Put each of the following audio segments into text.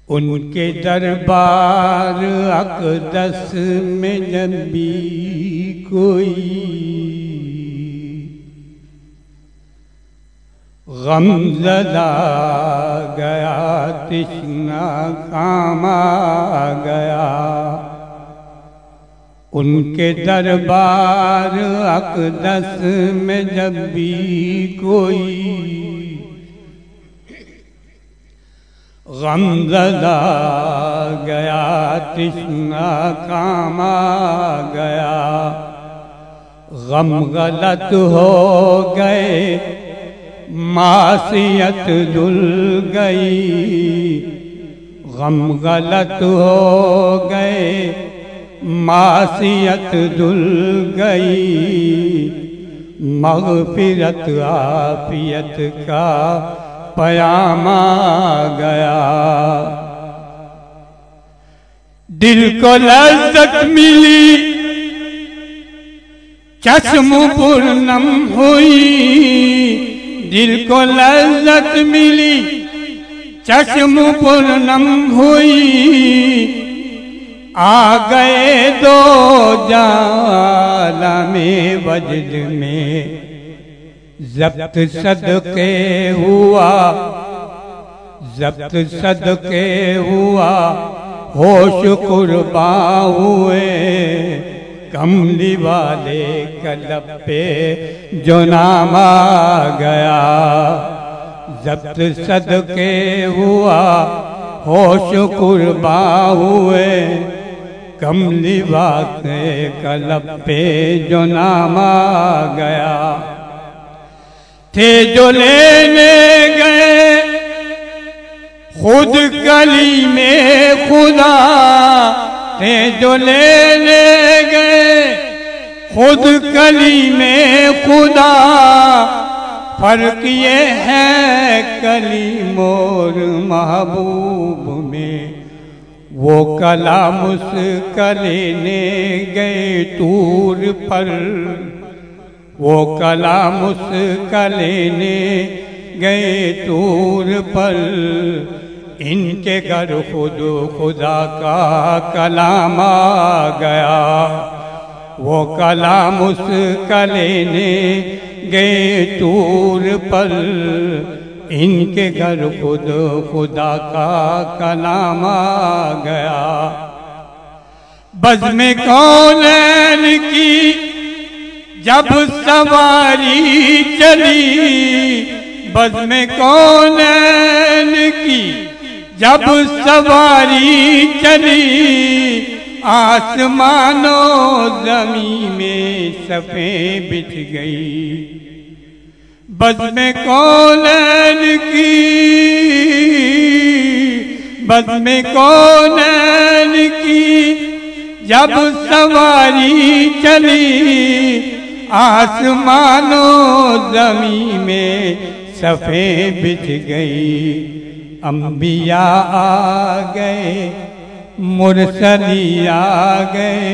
ان کے دربار اقدس میں جب بھی کوئی غم زدہ گیا تشنا کام آ گیا، ان کے دربار اقدس میں جب بھی کوئی غم زدہ گیا تشنا کام آ گیا، غم غلط ہو گئے معصیت دھل گئی، غم غلط ہو گئے معصیت دھل گئی، مغفرت عافیت کا پیام آ گیا، دل کو لذت ملی چشم پرنم ہوئی، دل کو لذت ملی چشم پرنم ہوئی، آ گئے دو عالم وجد میں ضبط صدقے ہوا، ضبط صدقے ہوا، ہوش قرباں ہوئے، کملی والے قلب پہ جو نام آ گیا، ضبط صدقے ہوا، ہوش قرباں ہوئے، کملی والے قلب پہ جو نام آ گیا، تھے جو لینے گئے خود کلیم خدا، تھے جو لینے گئے خود کلیم خدا، فرق یہ ہے کلیم اور محبوب میں، وہ کلام اس کا لینے گئے طور پر، وہ کلام اس کا لینے گئے طور پر، ان کے گھر خود خدا کا کلام آ گیا، وہ کلام اس کا لینے گئے طور پر، ان کے گھر خود خدا کا کلام آ گیا، بزم کونین کی جب سواری چلی، بزم کونین کی جب سواری چلی، آسمان و زمین میں صفیں بچھ گئی، بزم کونین کی بزم کونین کی جب سواری چلی، آسمان و زمین میں صفیں بچھ گئی، انبیاء آ گئے مرسلی آ گئے،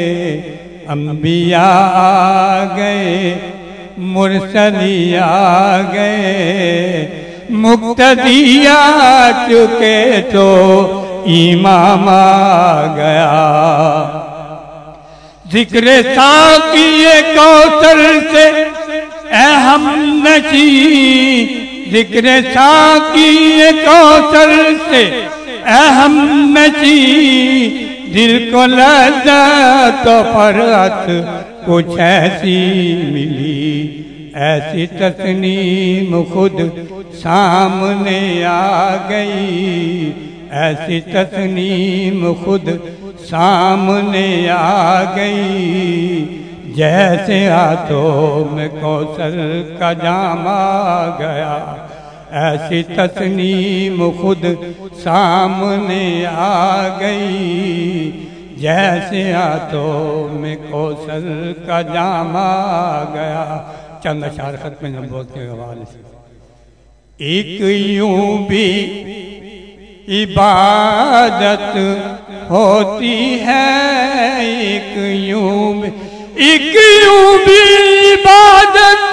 انبیاء آ گئے مرسلی آ گئے، مقتدی آ چکے تو امام آ گیا، ذکر ساقی کوثر سے اے ہم نشیں، ذکر ساقی کوثر سے اے ہم نشیں، دل کو لذت و فرحت کچھ ایسی ملی، ایسی تسنیم خود سامنے آ گئی، ایسی تسنیم خود سامنے آ گئی، جیسے ہاتھوں میں کوثر کا جام آ گیا، ایسی تسنیم خود سامنے آ گئی، جیسے ہاتھوں میں کوثر کا جام آ گیا۔ چند اشعار ختم نبوت کے حوالے سے۔ ایک یوں بھی عبادت ہوتی ہے، ایک یوں بھی عبادت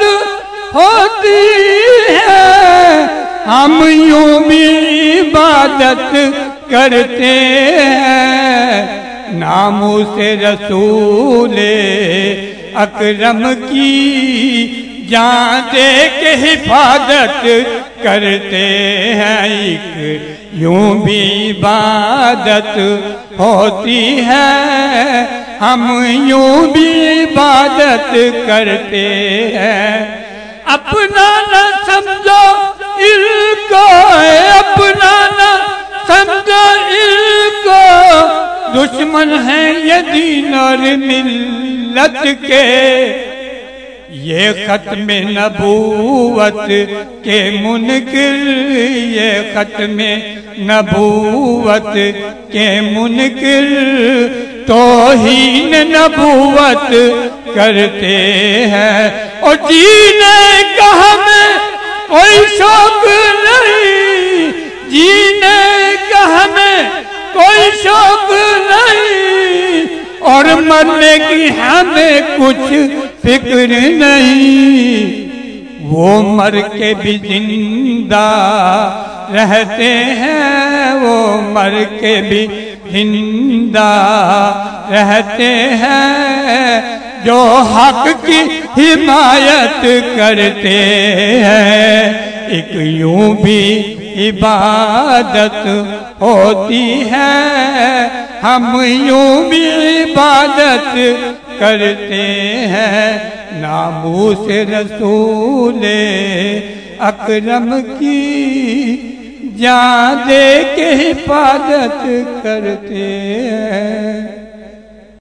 ہوتی ہے، ہم یوں بھی عبادت کرتے ہیں، ناموں سے رسول اکرم کی جان دے کے حفاظت کرتے ہیں، ایک یوں بھی عبادت ہوتی ہے، ہم یوں بھی عبادت کرتے ہیں۔ اپنا نہ سمجھو علم کو، اپنا نہ سمجھو علم کو، دشمن ہیں یہ دین اور ملت کے، یہ ختم نبوت کے منکر، یہ ختم نبوت کے منکر، توہین نبوت کرتے ہیں، اور جینے کا ہمیں کوئی شوق نہیں، جینے کا ہمیں کوئی شوق نہیں، اور مرنے کی ہمیں کچھ فکر نہیں، وہ مر کے بھی زندہ رہتے ہیں، وہ مر کے بھی زندہ رہتے ہیں، جو حق کی حمایت کرتے ہیں، ایک یوں بھی عبادت ہوتی ہے، ہم یوں بھی عبادت کرتے ہیں، ناموس رسول اکرم کی جان دے کے حفاظت کرتے ہیں۔